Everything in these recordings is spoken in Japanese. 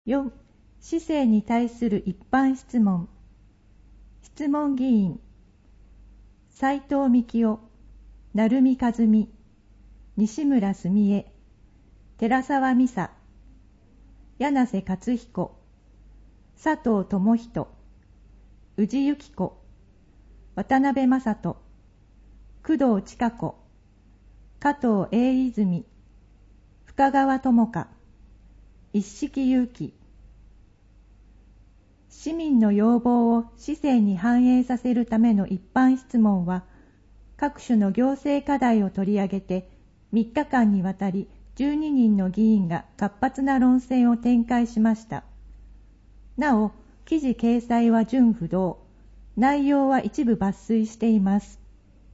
4. 市政に対する一般質問。質問議員。斉藤幹夫、成美和美、西村澄江、寺沢美沙、柳瀬克彦、佐藤智人、宇治由紀子、渡辺正人、工藤千佳子、加藤英泉、深川智香、一色勇気。市民の要望を市政に反映させるための一般質問は、各種の行政課題を取り上げて、3日間にわたり12人の議員が活発な論戦を展開しました。なお、記事掲載は順不同、内容は一部抜粋しています。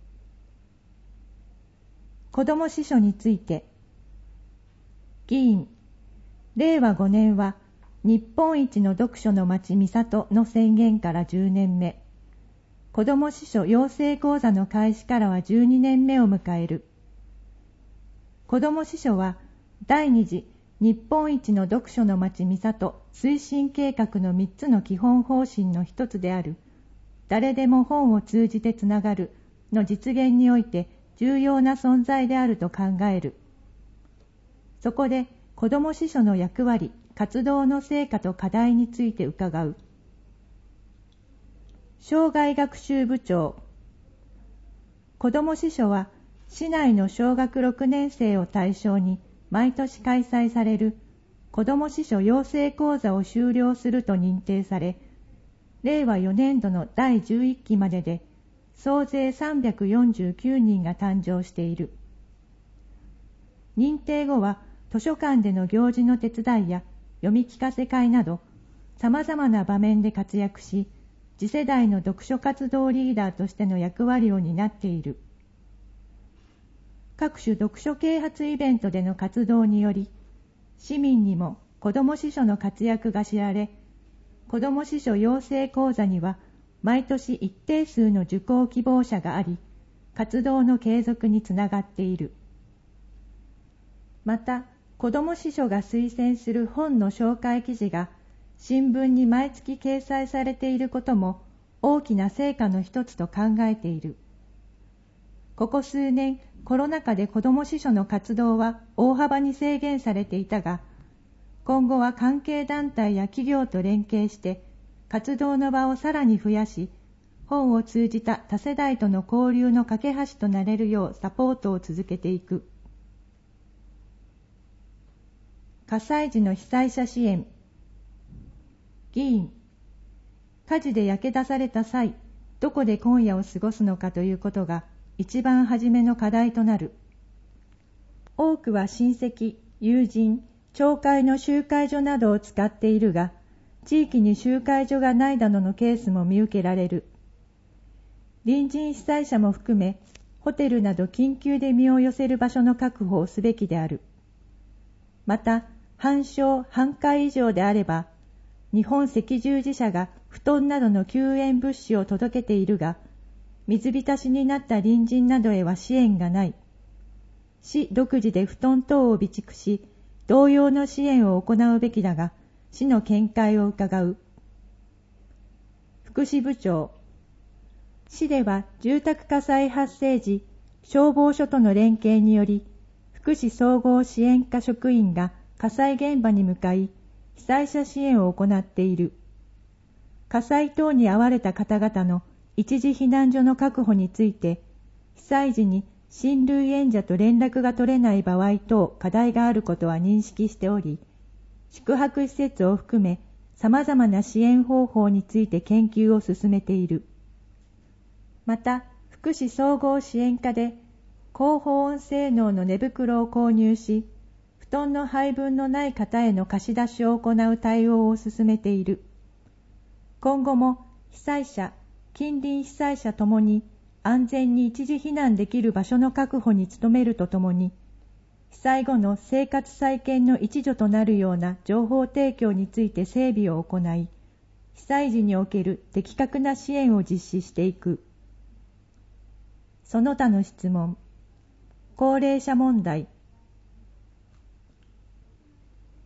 子ども司書について、議員、令和5年は日本一の読書の町三郷の宣言から10年目、子ども司書養成講座の開始からは12年目を迎える。子ども司書は第2次日本一の読書の町三郷推進計画の3つの基本方針の一つである、誰でも本を通じてつながるの実現において重要な存在であると考える。そこで子ども司書の役割、活動の成果と課題について伺う。生涯学習部長。子ども司書は市内の小学6年生を対象に毎年開催される子ども司書養成講座を修了すると認定され、令和4年度の第11期までで総勢349人が誕生している。認定後は図書館での行事の手伝いや読み聞かせ会など様々な場面で活躍し、次世代の読書活動リーダーとしての役割を担っている。各種読書啓発イベントでの活動により、市民にも子ども司書の活躍が知られ、子ども司書養成講座には毎年一定数の受講希望者があり、活動の継続につながっている。また、子ども司書が推薦する本の紹介記事が新聞に毎月掲載されていることも大きな成果の一つと考えている。ここ数年、コロナ禍で子ども司書の活動は大幅に制限されていたが、今後は関係団体や企業と連携して活動の場をさらに増やし、本を通じた多世代との交流の架け橋となれるようサポートを続けていく。火災時の被災者支援。議員、火事で焼け出された際、どこで今夜を過ごすのかということが一番初めの課題となる。多くは親戚、友人、町会の集会所などを使っているが、地域に集会所がないなどのケースも見受けられる。隣人被災者も含め、ホテルなど緊急で身を寄せる場所の確保をすべきである。また、半床半壊以上であれば、日本赤十字社が布団などの救援物資を届けているが、水浸しになった隣人などへは支援がない。市独自で布団等を備蓄し、同様の支援を行うべきだが、市の見解を伺う。福祉部長。市では住宅火災発生時、消防署との連携により、福祉総合支援課職員が火災現場に向かい、被災者支援を行っている。火災等に遭われた方々の一時避難所の確保について、被災時に親類縁者と連絡が取れない場合等課題があることは認識しており、宿泊施設を含め様々な支援方法について研究を進めている。また、福祉総合支援課で高保温性能の寝袋を購入し、布団の配分のない方への貸し出しを行う対応を進めている。今後も被災者、近隣被災者ともに安全に一時避難できる場所の確保に努めるとともに、被災後の生活再建の一助となるような情報提供について整備を行い、被災時における的確な支援を実施していく。その他の質問。高齢者問題。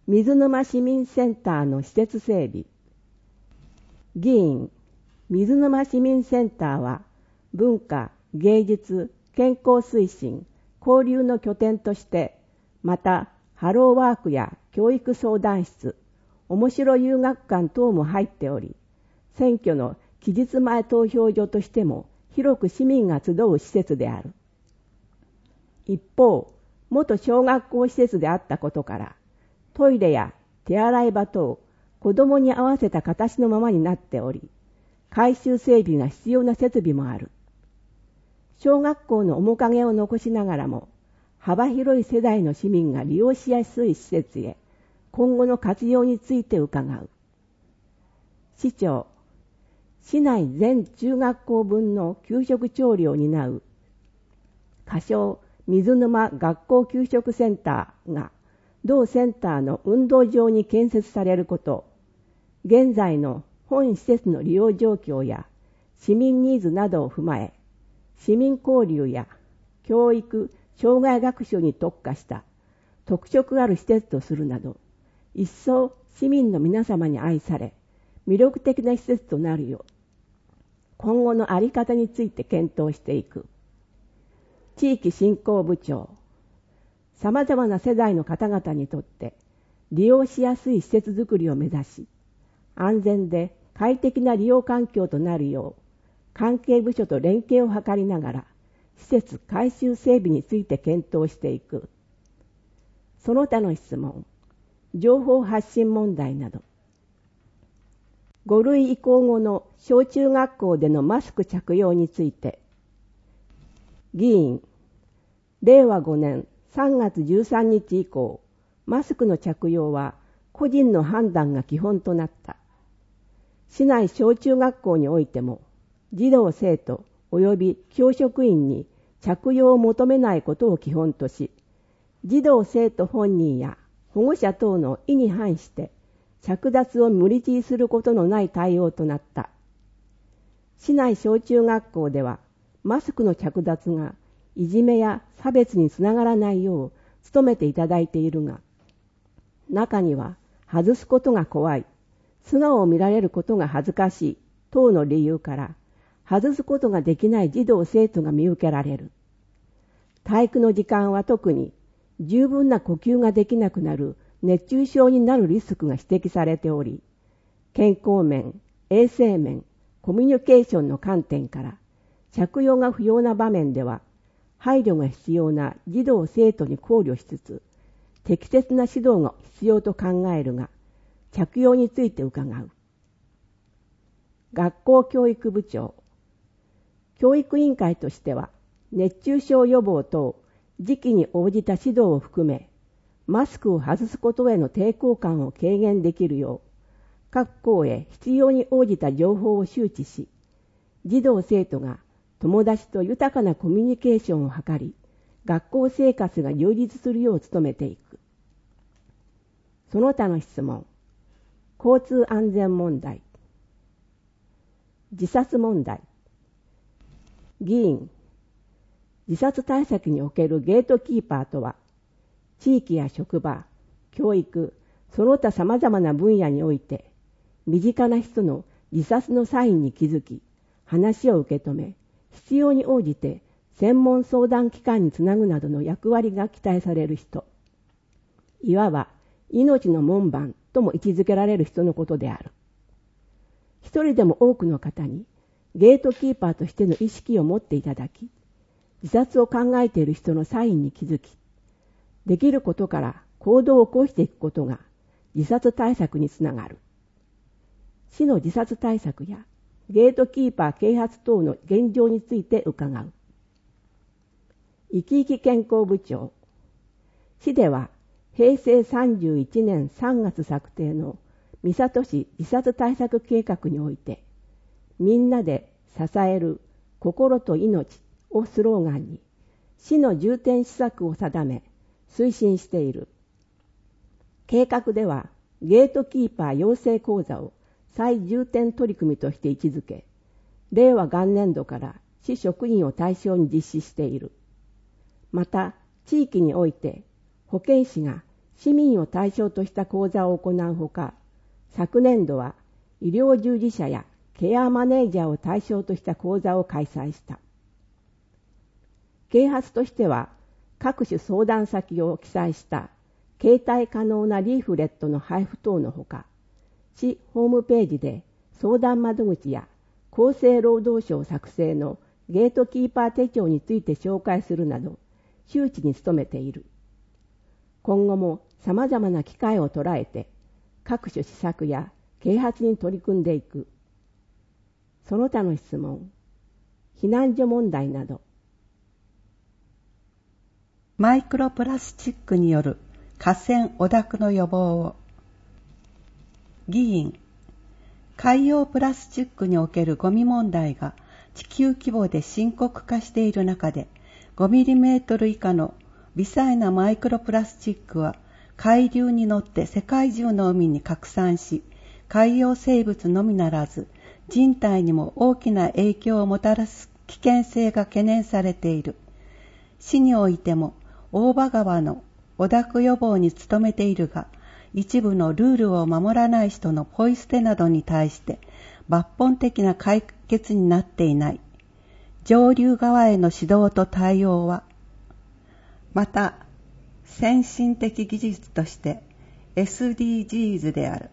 水沼市民センターの施設整備。議員、水沼市民センターは文化、芸術、健康推進、交流の拠点として、またハローワークや教育相談室、面白遊学館等も入っており、選挙の期日前投票所としても広く市民が集う施設である。一方、元小学校施設であったことから、トイレや手洗い場等、子どもに合わせた形のままになっており、改修整備が必要な設備もある。小学校の面影を残しながらも、幅広い世代の市民が利用しやすい施設へ、今後の活用について伺う。市長、市内全中学校分の給食調理を担う、仮称水沼学校給食センターが、同センターの運動場に建設されること、現在の本施設の利用状況や市民ニーズなどを踏まえ、市民交流や教育、障害学習に特化した特色ある施設とするなど、一層市民の皆様に愛され、魅力的な施設となるよう、今後の在り方について検討していく。地域振興部長、様々な世代の方々にとって利用しやすい施設づくりを目指し、安全で快適な利用環境となるよう、関係部署と連携を図りながら、施設改修整備について検討していく。その他の質問、情報発信問題など。5類移行後の小中学校でのマスク着用について。議員、令和5年3月13日以降、マスクの着用は個人の判断が基本となった。市内小中学校においても、児童生徒及び教職員に着用を求めないことを基本とし、児童生徒本人や保護者等の意に反して着脱を無理強いすることのない対応となった。市内小中学校ではマスクの着脱がいじめや差別につながらないよう努めていただいているが、中には外すことが怖い、素顔を見られることが恥ずかしい等の理由から外すことができない児童生徒が見受けられる。体育の時間は特に十分な呼吸ができなくなる熱中症になるリスクが指摘されており、健康面、衛生面、コミュニケーションの観点から着用が不要な場面では配慮が必要な児童生徒に考慮しつつ、適切な指導が必要と考えるが、着用について伺う。学校教育部長、教育委員会としては、熱中症予防等時期に応じた指導を含め、マスクを外すことへの抵抗感を軽減できるよう、各校へ必要に応じた情報を周知し、児童生徒が友達と豊かなコミュニケーションを図り、学校生活が充実するよう努めていく。その他の質問、交通安全問題、自殺問題。議員、自殺対策におけるゲートキーパーとは、地域や職場、教育、その他様々な分野において、身近な人の自殺のサインに気づき、話を受け止め、必要に応じて専門相談機関につなぐなどの役割が期待される人。いわば、命の門番とも位置づけられる人のことである。一人でも多くの方に、ゲートキーパーとしての意識を持っていただき、自殺を考えている人のサインに気づき、できることから行動を起こしていくことが自殺対策につながる。市の自殺対策やゲートキーパー啓発等の現状について伺う。生き生き健康部長、市では平成31年3月策定の三郷市自殺対策計画において、みんなで支える心と命をスローガンに、市の重点施策を定め、推進している。計画では、ゲートキーパー養成講座を最重点取り組みとして位置づけ、令和元年度から市職員を対象に実施している。また、地域において保健師が市民を対象とした講座を行うほか、昨年度は医療従事者やケアマネージャーを対象とした講座を開催した。啓発としては、各種相談先を記載した携帯可能なリーフレットの配布等のほか、市ホームページで相談窓口や厚生労働省作成のゲートキーパー手帳について紹介するなど、周知に努めている。今後も様々な機会を捉えて、各種施策や啓発に取り組んでいく。その他の質問、避難所問題など。 マイクロプラスチックによる河川汚濁の予防を。議員、海洋プラスチックにおけるゴミ問題が地球規模で深刻化している中で、5ミリメートル以下の微細なマイクロプラスチックは海流に乗って世界中の海に拡散し、海洋生物のみならず人体にも大きな影響をもたらす危険性が懸念されている。市においても大場川の汚濁予防に努めているが、一部のルールを守らない人のポイ捨てなどに対して抜本的な解決になっていない。上流側への指導と対応は、また先進的技術として SDGs である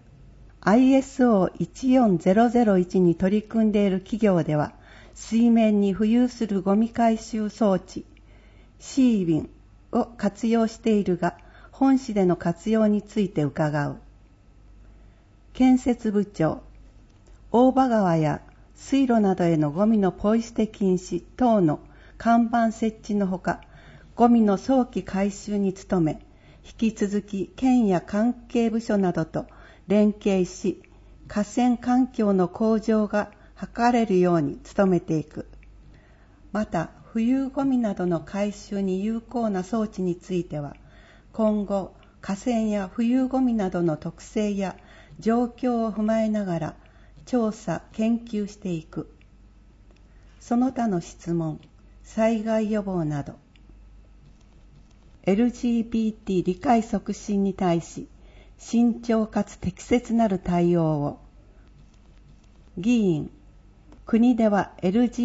ISO14001 に取り組んでいる企業では、水面に浮遊するゴミ回収装置シービンを活用しているが、本市での活用について伺う。建設部長、大場川や水路などへのゴミのポイ捨て禁止等の看板設置のほか、ゴミの早期回収に努め、引き続き県や関係部署などと連携し、河川環境の向上が図れるように努めていく。また、浮遊ゴミなどの回収に有効な装置については、今後、河川や浮遊ゴミなどの特性や状況を踏まえながら調査・研究していく。その他の質問、災害予防など。LGBT 理解促進に対し、慎重かつ適切なる対応を。議員、国では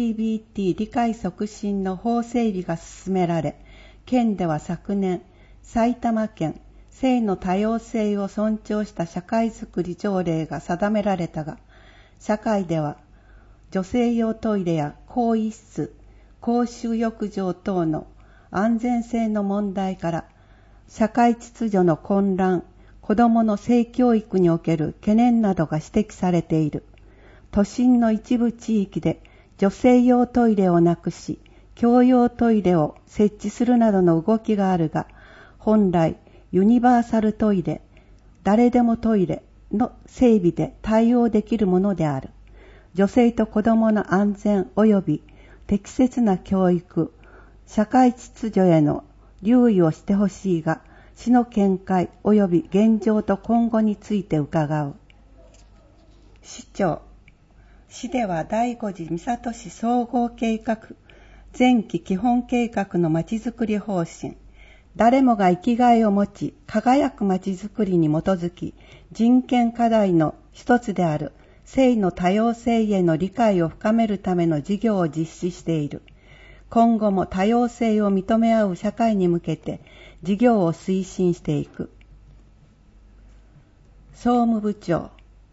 LGBT 理解促進の法整備が進められ、県では昨年、埼玉県性の多様性を尊重した社会づくり条例が定められたが、社会では女性用トイレや更衣室、公衆浴場等の安全性の問題から社会秩序の混乱、子どもの性教育における懸念などが指摘されている。都心の一部地域で女性用トイレをなくし、共用トイレを設置するなどの動きがあるが、本来ユニバーサルトイレ、誰でもトイレの整備で対応できるものである。女性と子どもの安全及び適切な教育、社会秩序への留意をしてほしいが、市の見解及び現状と今後について伺う。市長、市では第5次三郷市総合計画、前期基本計画のまちづくり方針、誰もが生きがいを持ち輝くまちづくりに基づき、人権課題の一つである性の多様性への理解を深めるための事業を実施している。今後も多様性を認め合う社会に向けて事業を推進していく。総務部長、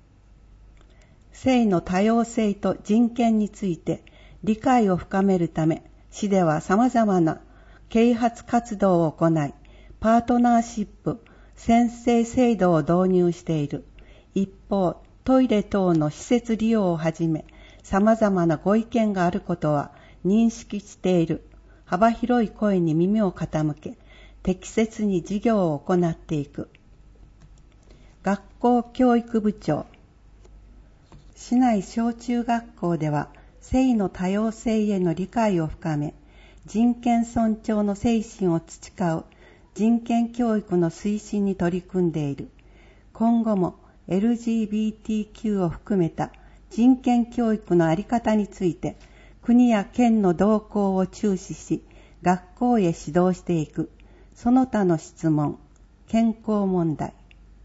性の多様性と人権について理解を深めるため、市では様々な啓発活動を行い、パートナーシップ、宣誓制度を導入している。一方、トイレ等の施設利用をはじめ、様々なご意見があることは認識している。幅広い声に耳を傾け、適切に事業を行っていく。学校教育部長、市内小中学校では性の多様性への理解を深め、人権尊重の精神を培う人権教育の推進に取り組んでいる。今後も LGBTQ を含めた人権教育の在り方について、国や県の動向を注視し、学校へ指導していく。その他の質問。 健康問題。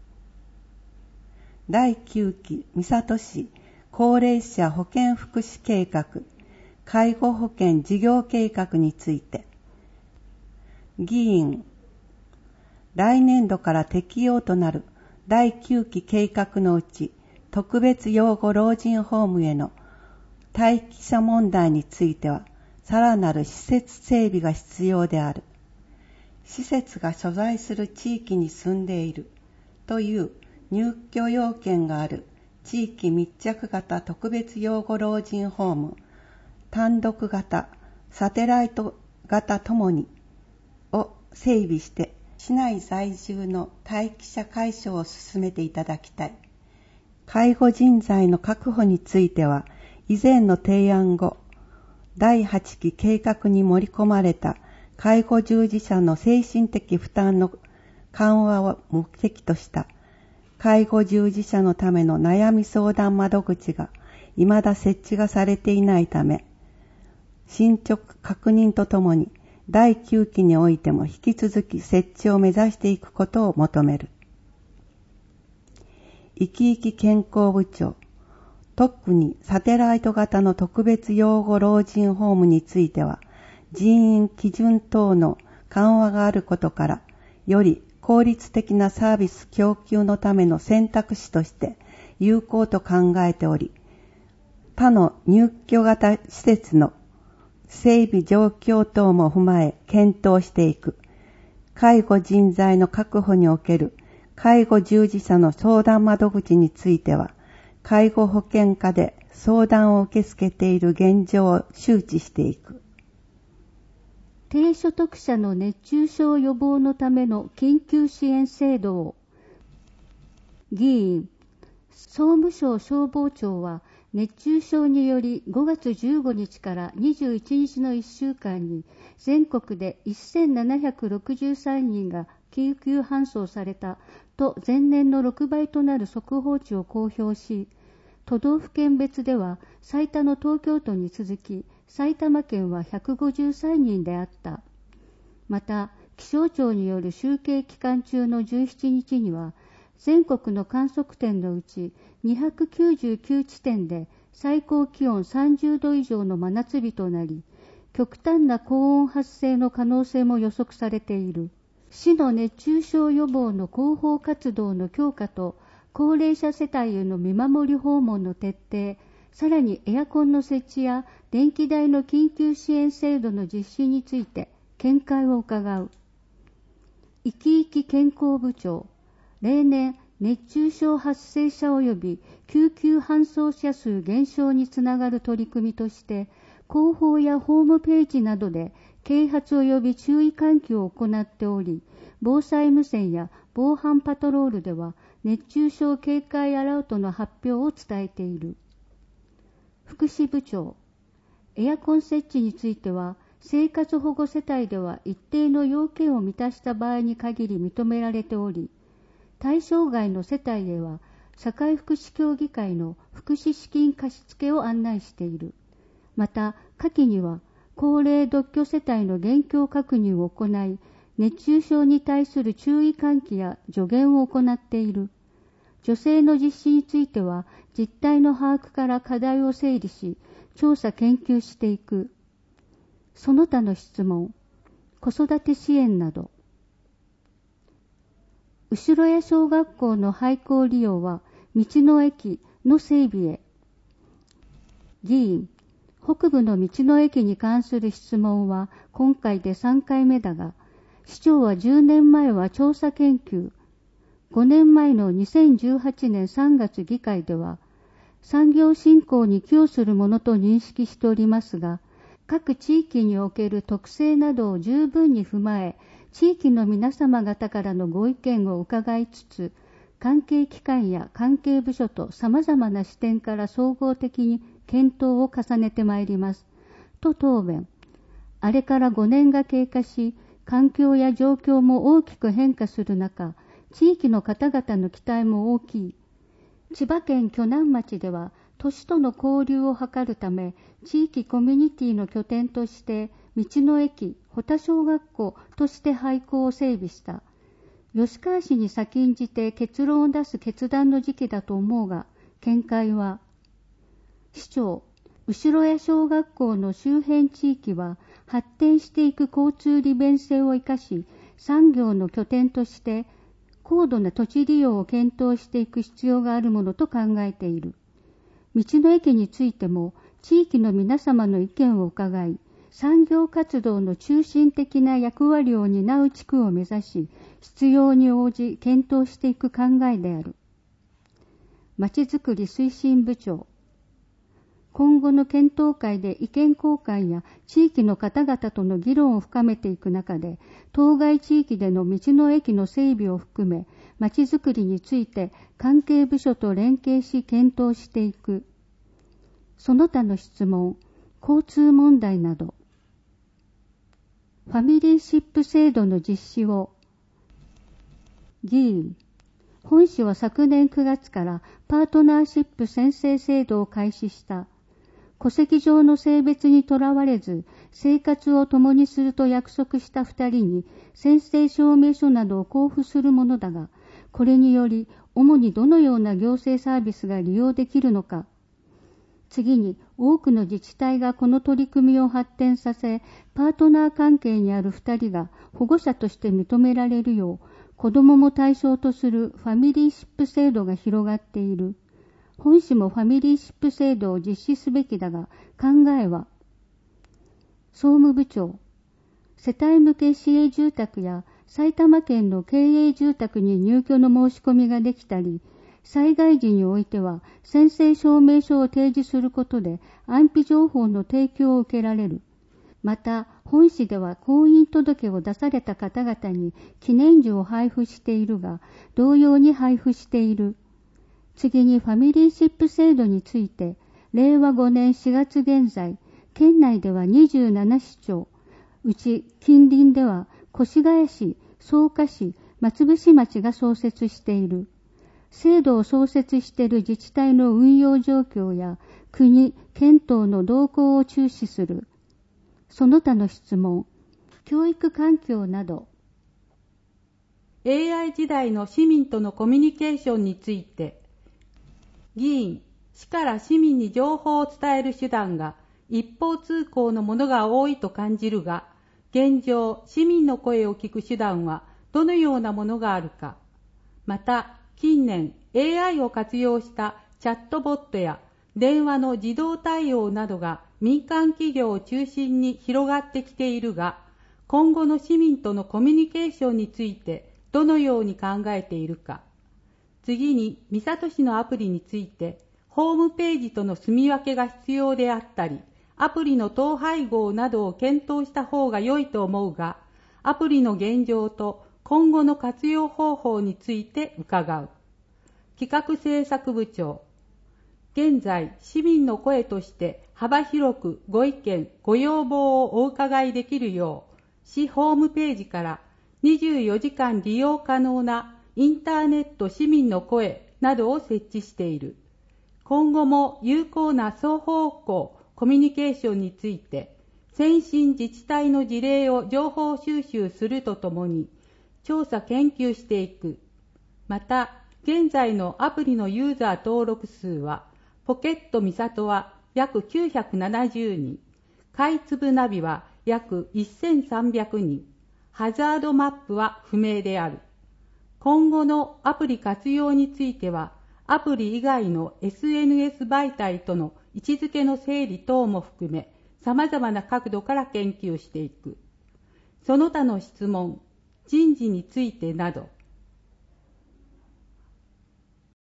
第9期三郷市高齢者保健福祉計画介護保険事業計画について、議員、来年度から適用となる第9期計画のうち、特別養護老人ホームへの待機者問題については、さらなる施設整備が必要である。施設が所在する地域に住んでいるという入居要件がある地域密着型特別養護老人ホーム、単独型、サテライト型ともにを整備して、市内在住の待機者解消を進めていただきたい。介護人材の確保については、以前の提案後、第8期計画に盛り込まれた介護従事者の精神的負担の緩和を目的とした介護従事者のための悩み相談窓口が未だ設置がされていないため、進捗確認とともに第9期においても引き続き設置を目指していくことを求める。生き生き健康部長、特にサテライト型の特別養護老人ホームについては、人員基準等の緩和があることから、より効率的なサービス供給のための選択肢として有効と考えており、他の入居型施設の整備状況等も踏まえ検討していく。介護人材の確保における介護従事者の相談窓口については、介護保険課で相談を受け付けている現状を周知していく。 低所得者の熱中症予防のための緊急支援制度を、議員、総務省消防庁は熱中症により5月15日から21日の1週間に全国で1763人が救急搬送されたと前年の6倍となる速報値を公表し、都道府県別では最多の東京都に続き埼玉県は153人であった。また気象庁による集計期間中の17日には全国の観測点のうち299地点で最高気温30度以上の真夏日となり、極端な高温発生の可能性も予測されている。市の熱中症予防の広報活動の強化と高齢者世帯への見守り訪問の徹底、さらにエアコンの設置や電気代の緊急支援制度の実施について見解を伺う。生き生き健康部長、例年熱中症発生者及び救急搬送者数減少につながる取り組みとして、広報やホームページなどで啓発及び注意喚起を行っており、防災無線や防犯パトロールでは熱中症警戒アラートの発表を伝えている。福祉部長、エアコン設置については生活保護世帯では一定の要件を満たした場合に限り認められており、対象外の世帯へは社会福祉協議会の福祉資金貸付を案内している。また下記には高齢独居世帯の現況確認を行い、熱中症に対する注意喚起や助言を行っている。助成の実施については実態の把握から課題を整理し、調査研究していく。その他の質問、子育て支援など。後谷小学校の廃校利用は道の駅の整備へ。議員、北部の道の駅に関する質問は今回で3回目だが、市長は10年前は調査研究、5年前の2018年3月議会では、産業振興に寄与するものと認識しておりますが、各地域における特性などを十分に踏まえ、地域の皆様方からのご意見を伺いつつ、関係機関や関係部署と様々な視点から総合的に検討を重ねてまいります。と答弁。あれから5年が経過し、環境や状況も大きく変化する中、地域の方々の期待も大きい。千葉県鋸南町では、都市との交流を図るため、地域コミュニティの拠点として、道の駅、保田小学校として廃校を整備した。 吉川氏に先んじて結論を出す決断の時期だと思うが、見解は、市長、後谷小学校の周辺地域は発展していく交通利便性を生かし、産業の拠点として高度な土地利用を検討していく必要があるものと考えている。道の駅についても地域の皆様の意見を伺い、産業活動の中心的な役割を担う地区を目指し、必要に応じ検討していく考えである。まちづくり推進部長。今後の検討会で意見交換や地域の方々との議論を深めていく中で、当該地域での道の駅の整備を含め、まちづくりについて関係部署と連携し検討していく。その他の質問、交通問題など。ファミリーシップ制度の実施を。議員。本市は昨年9月からパートナーシップ宣誓制度を開始した。戸籍上の性別にとらわれず、生活を共にすると約束した2人に宣誓証明書などを交付するものだが、これにより主にどのような行政サービスが利用できるのか。次に、多くの自治体がこの取り組みを発展させ、パートナー関係にある2人が保護者として認められるよう、子どもも対象とするファミリーシップ制度が広がっている。本市もファミリーシップ制度を実施すべきだが、考えは、総務部長、世帯向け市営住宅や埼玉県の経営住宅に入居の申し込みができたり、災害時においては宣誓証明書を提示することで安否情報の提供を受けられる。また、本市では婚姻届を出された方々に記念樹を配布しているが、同様に配布している。次にファミリーシップ制度について、令和5年4月現在、県内では27市町、うち近隣では越谷市、草加市、松伏町が創設している。制度を創設している自治体の運用状況や国、県等の動向を注視する。その他の質問、教育環境など。 AI 時代の市民とのコミュニケーションについて、議員、市から市民に情報を伝える手段が一方通行のものが多いと感じるが、現状、市民の声を聞く手段はどのようなものがあるか。また、近年 AI を活用したチャットボットや電話の自動対応などが民間企業を中心に広がってきているが、今後の市民とのコミュニケーションについてどのように考えているか。次に、三郷市のアプリについて、ホームページとの住み分けが必要であったり、アプリの統配合などを検討した方が良いと思うが、アプリの現状と今後の活用方法について伺う。企画政策部長。現在、市民の声として幅広くご意見、ご要望をお伺いできるよう、市ホームページから24時間利用可能なインターネット市民の声などを設置している。今後も有効な双方向コミュニケーションについて、先進自治体の事例を情報収集するとともに、調査研究していく。また、現在のアプリのユーザー登録数は、ポケットみさとは約970人、かいつぶナビは約1300人、ハザードマップは不明である。今後のアプリ活用については、アプリ以外の SNS 媒体との位置づけの整理等も含め、様々な角度から研究していく。その他の質問、人事についてなど、